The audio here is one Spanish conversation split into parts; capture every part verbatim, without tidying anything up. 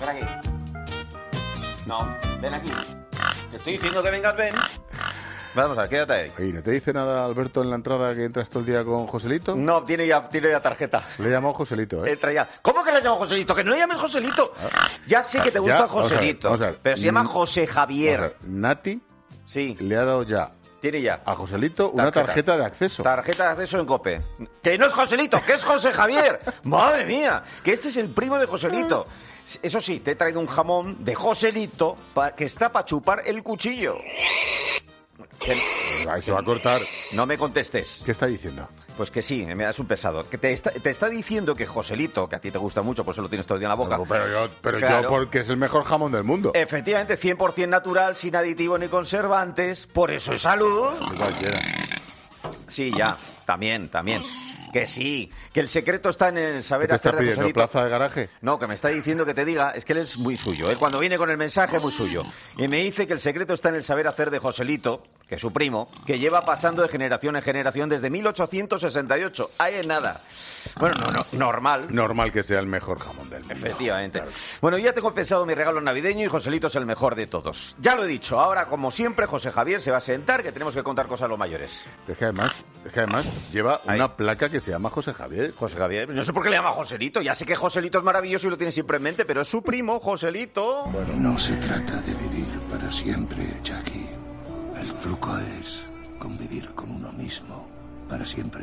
ven aquí. No, ven aquí. Te estoy diciendo que vengas, ven. Vamos a ver, quédate ahí. ¿Y no te dice nada Alberto en la entrada que entras todo el día con Joselito? No, tiene ya, tiene ya tarjeta. Le he llamado Joselito, ¿eh? Entra ya. ¿Cómo que le llamo Joselito? Que no le llames Joselito. Ya sé que te gusta Ya, Joselito, vamos a ver, vamos a ver. pero se llama José Vamos a Javier. ver, Nati Sí, le ha dado ya tiene ya. a Joselito una Tarjeta. tarjeta de acceso. Tarjeta de acceso en COPE. Que no es Joselito, que es José Javier. Madre mía, que este es el primo de Joselito. Eso sí, te he traído un jamón de Joselito pa- que está para chupar el cuchillo. Que- Ahí se va a cortar. No me contestes. ¿Qué está diciendo? Pues que sí, me das un pesado. Que te está, te está diciendo que Joselito, que a ti te gusta mucho, por eso lo tienes todo el día en la boca. No, pero yo, pero Claro. yo porque es el mejor jamón del mundo. Efectivamente, cien por ciento natural, sin aditivos ni conservantes. Por eso es salud. Cualquiera. Sí, ya, también, también. Que sí, que el secreto está en el saber ¿Qué te está hacer de pidiendo? Joselito. ¿Plaza de garaje? No, que me está diciendo que te diga, es que él es muy suyo. Él cuando viene con el mensaje es muy suyo. Y me dice que el secreto está en el saber hacer de Joselito, que es su primo, que lleva pasando de generación en generación desde mil ochocientos sesenta y ocho. Ahí es nada. Bueno, no, no, normal. Normal que sea el mejor jamón del mundo. Efectivamente. Bueno, ya tengo pensado mi regalo navideño y Joselito es el mejor de todos. Ya lo he dicho, ahora como siempre José Javier se va a sentar, que tenemos que contar cosas a los mayores. Es que además, es que además lleva Ahí. una placa que se llama José Javier. José Javier, no sé por qué le llama Joselito, ya sé que Joselito es maravilloso y lo tiene siempre en mente, pero es su primo, Joselito. No se trata de vivir para siempre, Jackie. El truco es convivir con uno mismo para siempre.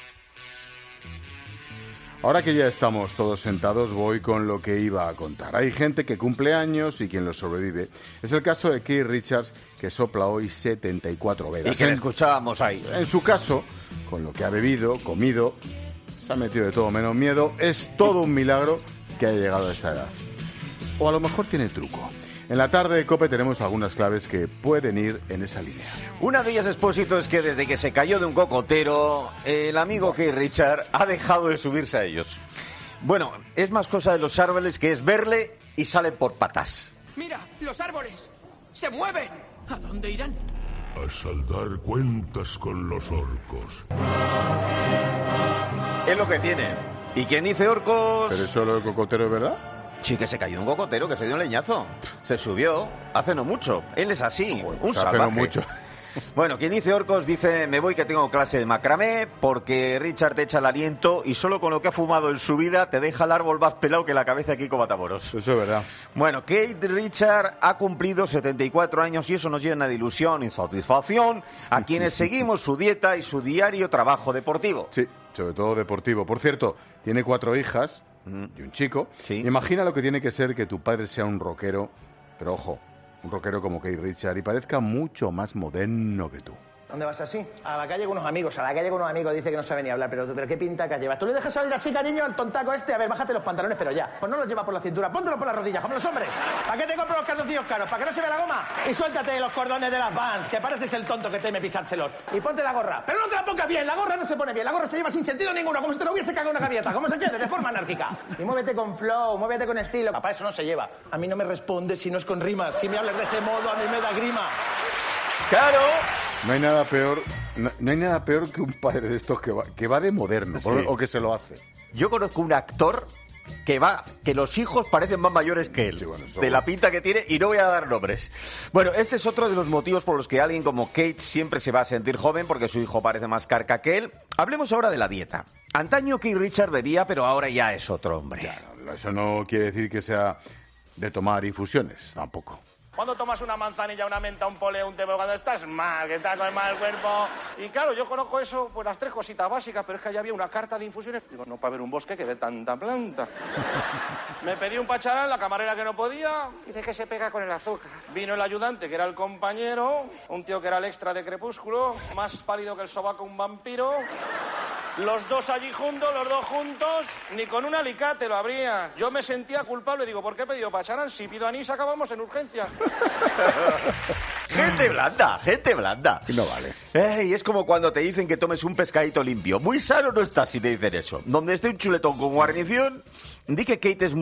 Ahora que ya estamos todos sentados, voy con lo que iba a contar. Hay gente que cumple años y quien los sobrevive. Es el caso de Keith Richards, que sopla hoy setenta y cuatro velas. Y que le En- escuchábamos ahí. En su caso, con lo que ha bebido, comido, se ha metido de todo menos miedo, es todo un milagro que haya llegado a esta edad. O a lo mejor tiene truco. En la tarde de COPE tenemos algunas claves que pueden ir en esa línea. Una de ellas, Expósito, es que desde que se cayó de un cocotero, el amigo Keith Richard ha dejado de subirse a ellos. Bueno, es más cosa de los árboles que es verle y sale por patas. ¡Mira! ¡Los árboles! ¡Se mueven! ¿A dónde irán? A saldar cuentas con los orcos. Es lo que tiene. ¿Y quién dice orcos? ¿Pero eso lo del cocotero es verdad? Sí, que se cayó de un cocotero, que se dio un leñazo. Se subió, hace no mucho. Él es así, un pues hace no salvaje. mucho. Bueno, quien dice orcos dice, me voy que tengo clase de macramé, porque Richard te echa el aliento y solo con lo que ha fumado en su vida te deja el árbol más pelado que la cabeza de Kiko Matamoros. Eso es verdad. Bueno, Keith Richard ha cumplido setenta y cuatro años y eso nos llena de ilusión y satisfacción a quienes seguimos su dieta y su diario trabajo deportivo. Sí, sobre todo deportivo. Por cierto, tiene cuatro hijas y un chico. Sí. Imagina lo que tiene que ser que tu padre sea un rockero, pero ojo, un rockero como Keith Richard y parezca mucho más moderno que tú. ¿Dónde vas así? A la calle con unos amigos, a la calle con unos amigos, dice que no sabe ni hablar, pero, pero qué pinta que llevas. ¿Tú le dejas salir así, cariño, al tontaco este? A ver, bájate los pantalones, pero ya. Pues no los lleva por la cintura, póntelo por las rodillas, como los hombres. ¿Para qué te compro los calzoncillos caros? ¿Para que no se vea la goma? Y suéltate los cordones de las Vans, que pareces el tonto que teme pisárselos. Y ponte la gorra. Pero no te la pongas bien, la gorra no se pone bien, la gorra se lleva sin sentido ninguno, como si te lo hubiese cagado una gaviota, como se quiere, de forma anárquica. Y muévete con flow, muévete con estilo. Papá, eso no se lleva. A mí no me responde si no es con rimas. Si me hablas de ese modo, a mí me da grima. ¡Claro! No hay nada peor, no, no hay nada peor que un padre de estos que va, que va de moderno, por- Sí. o que se lo hace. Yo conozco un actor que va, que los hijos parecen más mayores que él, Sí, bueno, eso- de la pinta que tiene, y no voy a dar nombres. Bueno, este es otro de los motivos por los que alguien como Kate siempre se va a sentir joven, porque su hijo parece más carca que él. Hablemos ahora de la dieta. Antaño Keith Richard bebía, pero ahora ya es otro hombre. Claro, eso no quiere decir que sea de tomar infusiones, tampoco. Cuando tomas una manzanilla, una menta, un poleo, un té, cuando estás mal, que estás con el mal cuerpo. Y claro, yo conozco eso, pues las tres cositas básicas, pero es que allá había una carta de infusiones. Digo, no para ver un bosque que de tanta planta. Me pedí un pacharán, la camarera que no podía. Dice que se pega con el azúcar. Vino el ayudante, que era el compañero, un tío que era el extra de Crepúsculo, más pálido que el sobaco un vampiro. Los dos allí juntos, los dos juntos, ni con un alicate lo abría. Yo me sentía culpable, digo, ¿por qué he pedido pacharán? Si pido anís acabamos en urgencias. Gente blanda, gente blanda. Y no vale. Ey, es como cuando te dicen que tomes un pescadito limpio. Muy sano no estás si te dicen eso. Donde esté un chuletón con guarnición, Di que Kate es,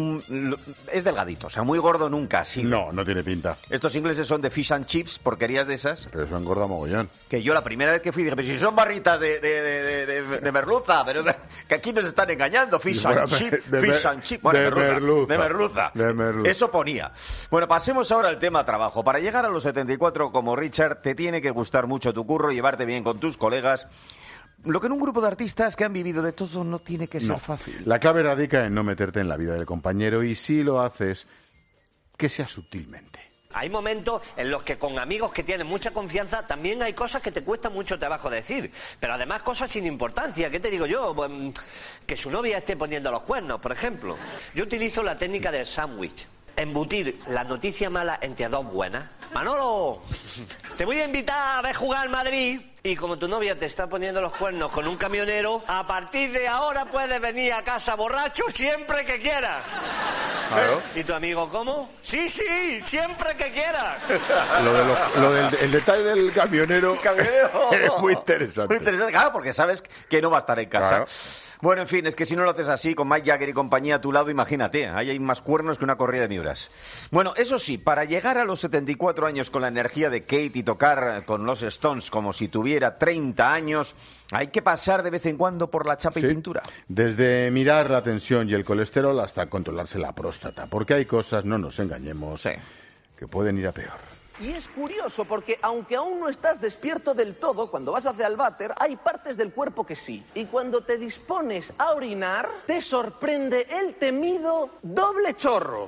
es delgadito, o sea, muy gordo nunca ha sido. No, no tiene pinta. Estos ingleses son de fish and chips, porquerías de esas. Pero eso engorda mogollón. Que yo la primera vez que fui dije, pero si son barritas de, de, de, de, de, de merluza, pero que aquí nos están engañando, fish Bueno, and chips, de fish mer- and chips. Bueno, de merluza, merluza. de merluza. De merluza. Eso ponía. Bueno, pasemos ahora al tema trabajo. Para llegar a los setenta y cuatro como Richard, te tiene que gustar mucho tu curro, llevarte bien con tus colegas. Lo que en un grupo de artistas que han vivido de todo no tiene que ser No. fácil. La clave radica en no meterte en la vida del compañero y si lo haces, que sea sutilmente. Hay momentos en los que con amigos que tienen mucha confianza también hay cosas que te cuesta mucho trabajo decir, pero además cosas sin importancia. ¿Qué te digo yo? Pues, que su novia esté poniendo los cuernos, por ejemplo. Yo utilizo la técnica del sándwich. Embutir la noticia mala entre dos buenas. Manolo, te voy a invitar a ver jugar al Madrid. Y como tu novia te está poniendo los cuernos con un camionero, a partir de ahora puedes venir a casa borracho siempre que quieras. Claro. ¿Y tu amigo cómo? Sí, sí, siempre que quieras. Lo, de los- lo del el detalle del camionero, Camionero. es muy interesante. Muy interesante, claro, porque sabes que no va a estar en casa. Claro. Bueno, en fin, es que si no lo haces así, con Mike Jagger y compañía a tu lado, imagínate, ahí hay más cuernos que una corrida de miuras. Bueno, eso sí, para llegar a los setenta y cuatro años con la energía de Kate y tocar con los Stones como si tuviera treinta años, hay que pasar de vez en cuando por la chapa Sí. y pintura. Desde mirar la tensión y el colesterol hasta controlarse la próstata, porque hay cosas, no nos engañemos, Sí. que pueden ir a peor. Y es curioso porque aunque aún no estás despierto del todo, cuando vas hacia el váter hay partes del cuerpo que sí. Y cuando te dispones a orinar, te sorprende el temido doble chorro.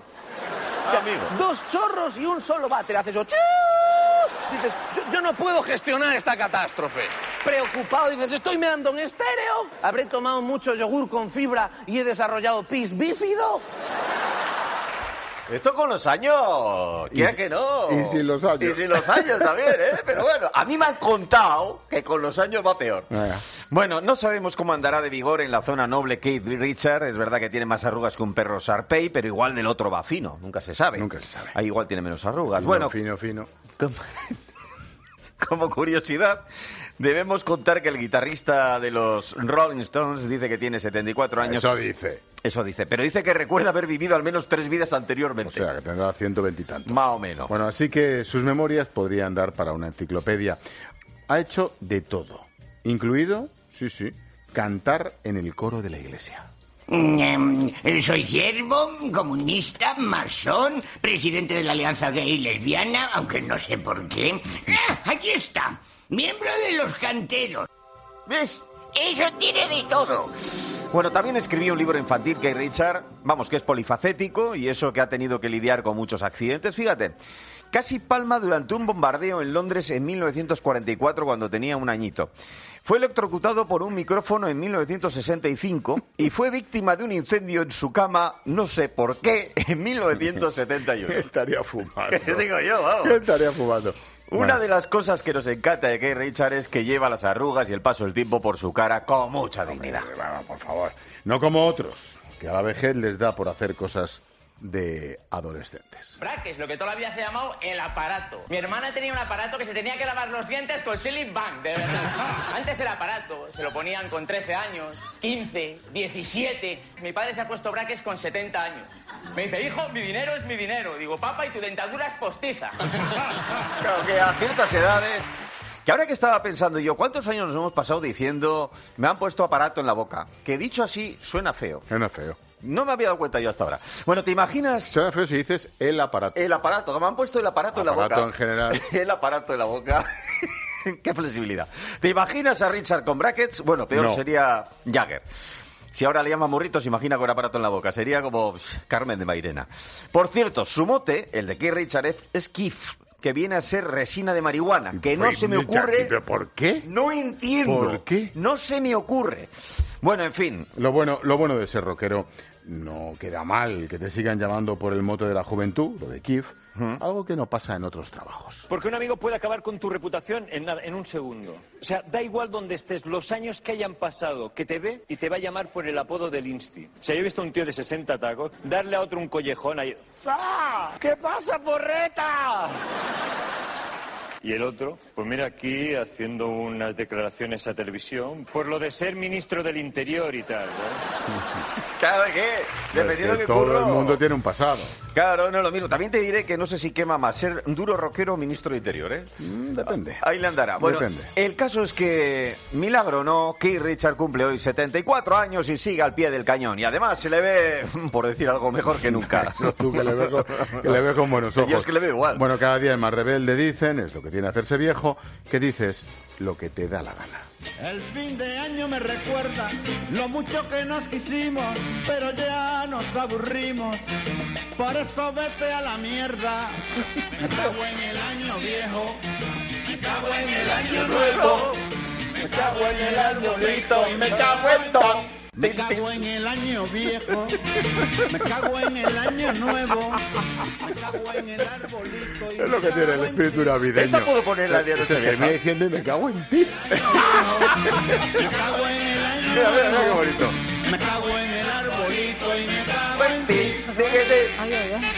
O sea, amigo. dos chorros y un solo váter. Haces eso. ¡Chiu! Dices, yo, yo no puedo gestionar esta catástrofe. Preocupado, dices, estoy meando en estéreo. Habré tomado mucho yogur con fibra y he desarrollado pis bífido. Esto con los años, quiera que no. y sin los años. Y sin los años también, ¿eh? Pero bueno, a mí me han contado que con los años va peor. Venga. Bueno, no sabemos cómo andará de vigor en la zona noble Kate Richard. Es verdad que tiene más arrugas que un perro Sarpey, pero igual del otro va fino. Nunca se sabe. Nunca se sabe. Ahí igual tiene menos arrugas. Fino, bueno, fino, fino. como, como curiosidad, debemos contar que el guitarrista de los Rolling Stones dice que tiene setenta y cuatro años. Eso dice. Eso dice, pero dice que recuerda haber vivido al menos tres vidas O anteriormente. sea, que tendrá ciento veinte y tantos. Más o menos. Bueno, así que sus memorias podrían dar para una enciclopedia. Ha hecho de todo, incluido, sí, sí, cantar en el coro de la iglesia. Mm, Soy siervo, comunista, masón, presidente de la Alianza Gay y Lesbiana, aunque no sé por qué. ¡Ah, aquí está! Miembro de los canteros. ¿Ves? Eso tiene de todo. Bueno, también escribió un libro infantil que Richard, vamos, que es polifacético y eso que ha tenido que lidiar con muchos accidentes. Fíjate, casi palma durante un bombardeo en Londres en mil novecientos cuarenta y cuatro cuando tenía un añito. Fue electrocutado por un micrófono en mil novecientos sesenta y cinco y fue víctima de un incendio en su cama, no sé por qué, en mil novecientos setenta y uno. Estaría fumando. ¿Qué digo yo? Vamos. Estaría fumando. Una Bueno, de las cosas que nos encanta de Keith Richards es que lleva las arrugas y el paso del tiempo por su cara con mucha dignidad. bueno, por favor. No como otros, que a la vejez les da por hacer cosas de adolescentes. Brackets, lo que toda la vida se ha llamado el aparato. Mi hermana tenía un aparato que se tenía que lavar los dientes con Silly Bank, de verdad. Antes el aparato se lo ponían con trece años, quince, diecisiete. Mi padre se ha puesto brackets con setenta años. Me dice, hijo, mi dinero es mi dinero. Digo, papá, y tu dentadura es postiza. Claro que a ciertas edades... Que ahora que estaba pensando yo, ¿cuántos años nos hemos pasado diciendo me han puesto aparato en la boca? Que dicho así suena feo. Suena feo. No me había dado cuenta yo hasta ahora. Bueno, ¿te imaginas Suena feo si dices el aparato. el aparato? Que me han puesto el aparato, en la boca. Aparato en general. El aparato en la boca. Qué flexibilidad. ¿Te imaginas a Richard con brackets? Bueno, peor No. sería Jagger. Si ahora le llaman morritos, imagina con aparato en la boca. Sería como pff, Carmen de Mairena. Por cierto, su mote, el de Keith Richards, es Kiff, que viene a ser resina de marihuana. Que no Pues, se me ocurre... ¿Pero por qué? No entiendo. ¿Por qué? No se me ocurre. Bueno, en fin. Lo bueno, lo bueno de ser rockero, no queda mal que te sigan llamando por el mote de la juventud, lo de Kif, algo que no pasa en otros trabajos. Porque un amigo puede acabar con tu reputación en nada, en un segundo. O sea, da igual donde estés, los años que hayan pasado, que te ve y te va a llamar por el apodo del Insti. O sea, yo he visto a un tío de sesenta tacos darle a otro un collejón ahí. ¡Fa! ¿Qué pasa, porreta? Y el otro, pues mira, aquí haciendo unas declaraciones a televisión por lo de ser ministro del Interior y tal, ¿no? Claro, ¿de qué? Dependiendo Es que de todo curro. el mundo tiene un pasado. Claro, no es lo mismo. También te diré que no sé si quema más ser un duro rockero o ministro de Interior, ¿eh? Mm, depende. Ahí le andará. Bueno, Depende. el caso es que, milagro no, Keith Richards cumple hoy setenta y cuatro años y sigue al pie del cañón. Y además se le ve, por decir algo, mejor que nunca. Eso tú que le ves con, que le ves con buenos ojos. Yo es que le veo igual. Bueno, cada día es más rebelde, dicen, es lo que tiene hacerse viejo, que dices lo que te da la gana. El fin de año me recuerda lo mucho que nos quisimos, pero ya nos aburrimos. Por eso vete a la mierda. Me cago en el año viejo. Me cago en el año nuevo. Me cago en el arbolito y me cago en todo. Me cago en el año viejo. Me cago en el año nuevo. Me cago en el arbolito. Y Es lo que tiene el espíritu navideño. Esta puedo ponerla de Te Nochevieja. termina diciendo y me cago en ti. me cago en el año Mira, mira, mira qué nuevo. bonito. Me cago en el arbolito y me cago en ti. Ay, ay, ay.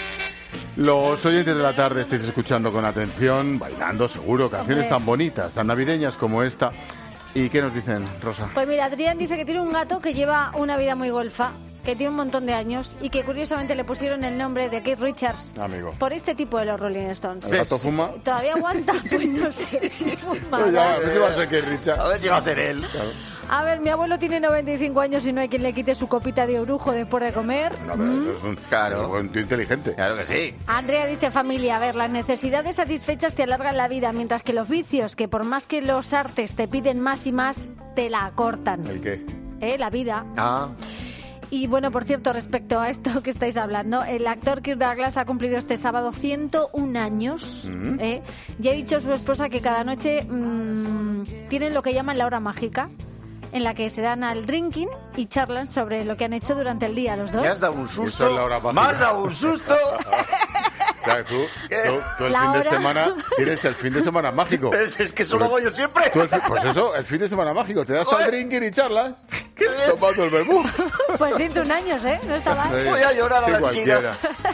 Los oyentes de la tarde estáis escuchando con atención, bailando seguro, canciones Hombre. tan bonitas, tan navideñas como esta. ¿Y qué nos dicen, Rosa? Pues mira, Adrián dice que tiene un gato que lleva una vida muy golfa, que tiene un montón de años y que curiosamente le pusieron el nombre de Keith Richards Amigo. por este tipo de los Rolling Stones. ¿El gato fuma? ¿Todavía aguanta? Pues no sé si fuma. Pues ya, a ver si va a ser que Richard. A ver si va a ser él. Claro. A ver, mi abuelo tiene noventa y cinco años y no hay quien le quite su copita de orujo después de comer. No, pero eso es un, Claro. es un tío inteligente. Claro que sí. Andrea dice, familia, a ver, las necesidades satisfechas te alargan la vida, mientras que los vicios, que por más que los artes te piden más y más, te la acortan. ¿El qué? ¿Eh? La vida. Ah. Y bueno, por cierto, respecto a esto que estáis hablando, el actor Kirk Douglas ha cumplido este sábado ciento un años. Mm. ¿eh? Y ha dicho a su esposa que cada noche mmm, tienen lo que llaman la hora mágica, en la que se dan al drinking y charlan sobre lo que han hecho durante el día los dos. Me has dado un Eso susto. es la hora mágica. Me has dado un susto. O sea, tú, tú, tú el La fin de hora. semana tienes el fin de semana mágico. Es, es que eso lo hago yo siempre. Tú el fi- pues eso, el fin de semana mágico. Te das al Joder. drinking y charlas. Tomando el vermú. Pues ciento un años, ¿eh? No está mal. Voy a llorar a Sí, la cualquiera.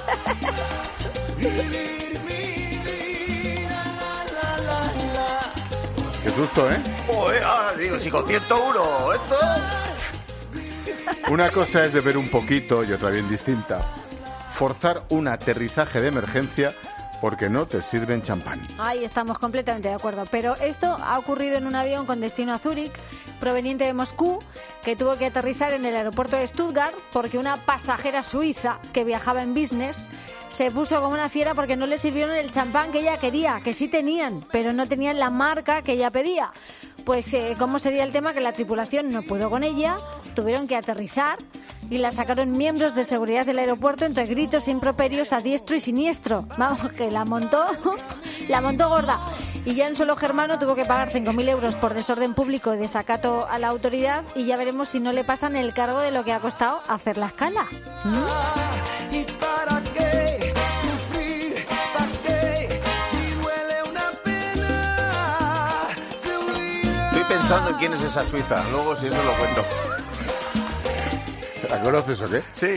Qué susto, ¿eh? Joder, ah, digo, si con ciento uno, esto. Una cosa es beber un poquito y otra bien distinta. Forzar un aterrizaje de emergencia porque no te sirven champán. Ahí estamos completamente de acuerdo. Pero esto ha ocurrido en un avión con destino a Zúrich, proveniente de Moscú, que tuvo que aterrizar en el aeropuerto de Stuttgart porque una pasajera suiza que viajaba en business se puso como una fiera porque no le sirvieron el champán que ella quería, que sí tenían, pero no tenían la marca que ella pedía. Pues, eh, ¿cómo sería el tema? Que la tripulación no pudo con ella, tuvieron que aterrizar y la sacaron miembros de seguridad del aeropuerto entre gritos e improperios a diestro y siniestro. Vamos, que la montó, la montó gorda. Y ya en suelo germano tuvo que pagar cinco mil euros por desorden público y desacato a la autoridad y ya veremos si no le pasan el cargo de lo que ha costado hacer la escala. ¿Mm? ¿Y para qué sufrir? ¿Para qué? Si duele una pena, se olvida. Estoy pensando en quién es esa suiza. Luego, si eso lo cuento. ¿La conoces o qué? Sí.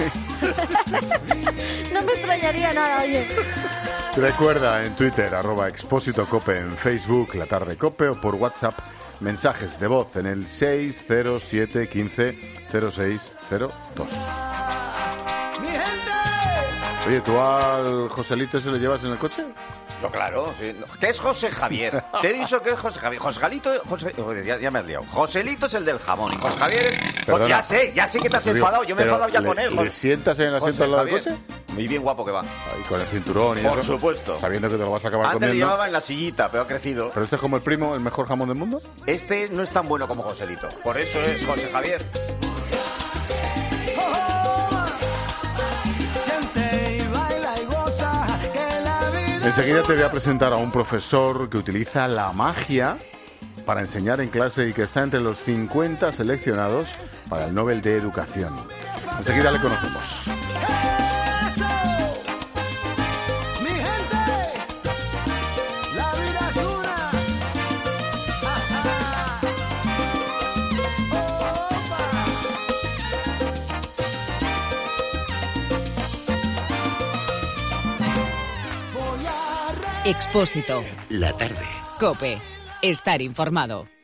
No me extrañaría nada, oye. Recuerda en Twitter, arroba Expósito Cope, en Facebook, La Tarde Cope, o por WhatsApp, mensajes de voz en el seis cero siete uno cinco cero seis cero dos. Mi gente. Oye, ¿tú al Joselito se lo llevas en el coche? No, claro, sí. No, ¿qué es José Javier? Te he dicho que es José Javier. José Galito, José, joder, ya, ya me has liado. Joselito es el del jamón y José Javier es... Pues Perdona. ya sé, ya sé que te has Te digo, enfadado. Yo me he pero enfadado ya le- con él. ¿Le sientas en el asiento José al lado del Javier. coche? Muy bien guapo que va. Ahí con el cinturón y Por eso. supuesto. Sabiendo que te lo vas a acabar Antes le comiendo. llevaba en la sillita, pero ha crecido. ¿Pero este es como el primo, el mejor jamón del mundo? Este no es tan bueno como Joselito. Por eso es José Javier. Siente y baila y goza, que la vida Enseguida te voy a presentar a un profesor que utiliza la magia para enseñar en clase y que está entre los cincuenta seleccionados para el Nobel de Educación. Enseguida le conocemos. Mi gente, la vida es una. Expósito. La tarde. COPE. Estar informado.